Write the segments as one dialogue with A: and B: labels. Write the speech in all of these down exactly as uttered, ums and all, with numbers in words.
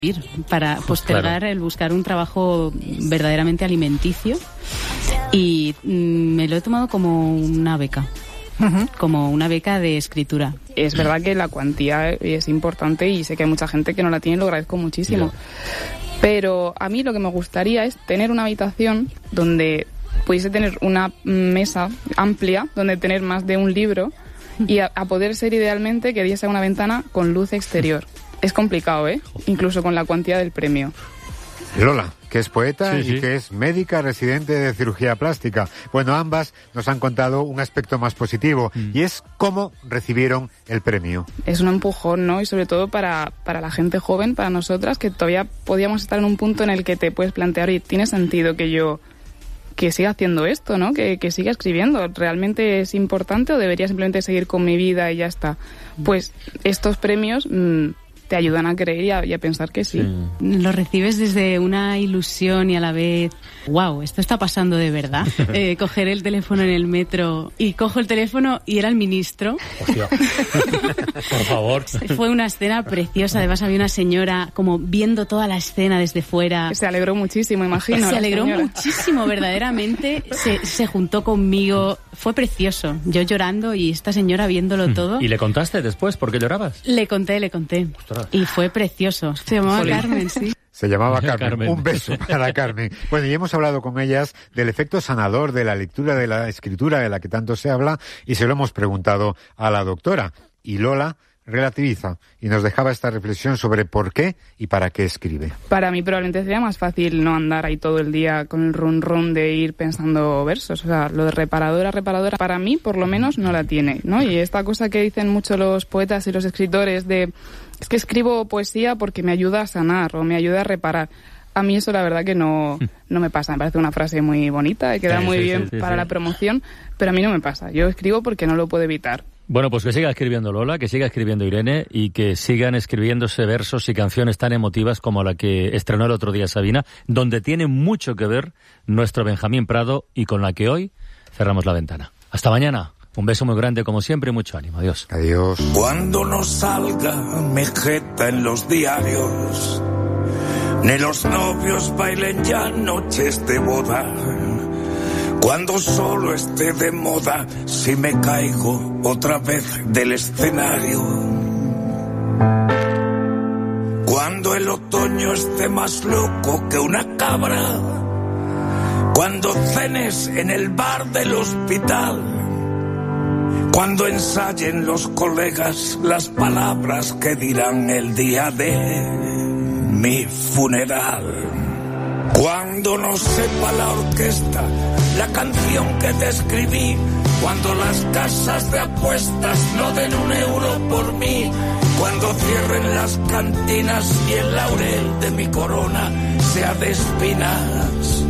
A: para postergar claro. el buscar un trabajo verdaderamente alimenticio y mm, me lo he tomado como una beca. Uh-huh. Como una beca de escritura.
B: Es verdad que la cuantía es importante y sé que hay mucha gente que no la tiene y lo agradezco muchísimo. Yeah. Pero a mí lo que me gustaría es tener una habitación donde pudiese tener una mesa amplia, donde tener más de un libro y a, a poder ser idealmente que diese una ventana con luz exterior. Es complicado, ¿eh? Incluso con la cuantía del premio.
C: Lola, que es poeta sí,
D: sí.
C: y que es médica residente de cirugía plástica. Bueno, ambas nos han contado un aspecto más positivo mm. y es cómo recibieron el premio.
B: Es un empujón, ¿no? Y sobre todo para, para la gente joven, para nosotras, que todavía podíamos estar en un punto en el que te puedes plantear, oye, ¿tiene sentido que yo que siga haciendo esto, ¿no? Que, que siga escribiendo. ¿Realmente es importante o debería simplemente seguir con mi vida y ya está? Pues estos premios Mmm, te ayudan a creer y a, y a pensar que sí. sí.
A: Lo recibes desde una ilusión y a la vez, wow, esto está pasando de verdad. Eh, coger el teléfono en el metro y cojo el teléfono y era el ministro.
D: Hostia. Por favor.
A: Fue una escena preciosa. Además había una señora como viendo toda la escena desde fuera.
B: Se alegró muchísimo, imagino.
A: Se alegró muchísimo, verdaderamente. Se, se juntó conmigo. Fue precioso. Yo llorando y esta señora viéndolo todo.
D: ¿Y le contaste después por qué llorabas?
A: Le conté, le conté. Ostras. Y fue precioso. Se llamaba Carmen, sí.
C: Se llamaba Carmen.
D: Carmen.
C: Un beso para Carmen. Bueno, y hemos hablado con ellas del efecto sanador de la lectura, de la escritura de la que tanto se habla, y se lo hemos preguntado a la doctora. Y Lola relativiza y nos dejaba esta reflexión sobre por qué y para qué escribe.
B: Para mí probablemente sería más fácil no andar ahí todo el día con el run run de ir pensando versos. O sea, lo de reparadora, reparadora, para mí por lo menos no la tiene, ¿no? Y esta cosa que dicen mucho los poetas y los escritores de es que escribo poesía porque me ayuda a sanar o me ayuda a reparar. A mí eso la verdad que no, no me pasa. Me parece una frase muy bonita y queda sí, muy sí, bien sí, sí, para sí. la promoción, pero a mí no me pasa. Yo escribo porque no lo puedo evitar.
D: Bueno, pues que siga escribiendo Lola, que siga escribiendo Irene y que sigan escribiéndose versos y canciones tan emotivas como la que estrenó el otro día Sabina, donde tiene mucho que ver nuestro Benjamín Prado y con la que hoy cerramos la ventana. Hasta mañana. Un beso muy grande como siempre y mucho ánimo. Adiós.
C: Adiós.
E: Cuando no salga mi jeta en los diarios, ni los novios bailen ya noches de boda, cuando solo esté de moda si me caigo otra vez del escenario, cuando el otoño esté más loco que una cabra, cuando cenes en el bar del hospital, cuando ensayen los colegas las palabras que dirán el día de mi funeral, cuando no sepa la orquesta la canción que te escribí, cuando las casas de apuestas no den un euro por mí, cuando cierren las cantinas y el laurel de mi corona sea de espinas,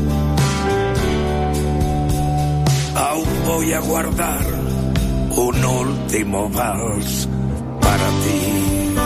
E: aún voy a guardar un último vals para ti.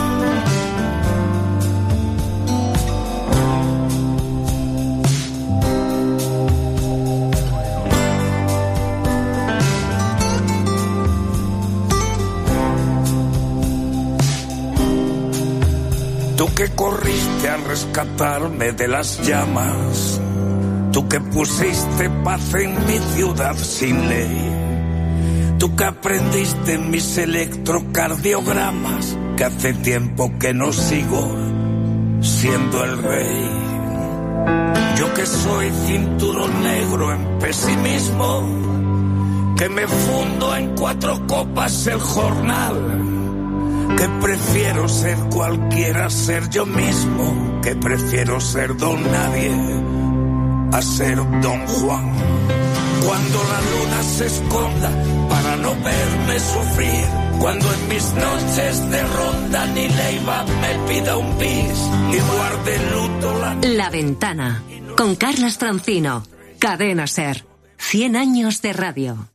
E: Tú que corriste a rescatarme de las llamas, tú que pusiste paz en mi ciudad sin ley, tú que aprendiste mis electrocardiogramas, que hace tiempo que no sigo siendo el rey. Yo que soy cinturón negro en pesimismo, que me fundo en cuatro copas el jornal, que prefiero ser cualquiera, ser yo mismo, que prefiero ser don nadie a ser don Juan. Cuando la luna se esconda para no verme sufrir, cuando en mis noches de ronda ni Leiva me pida un bis y guarde luto la...
F: La Ventana, con Carlas Francino, Cadena SER, cien años de radio.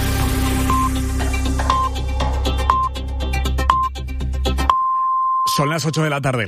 G: Son las las ocho de la tarde.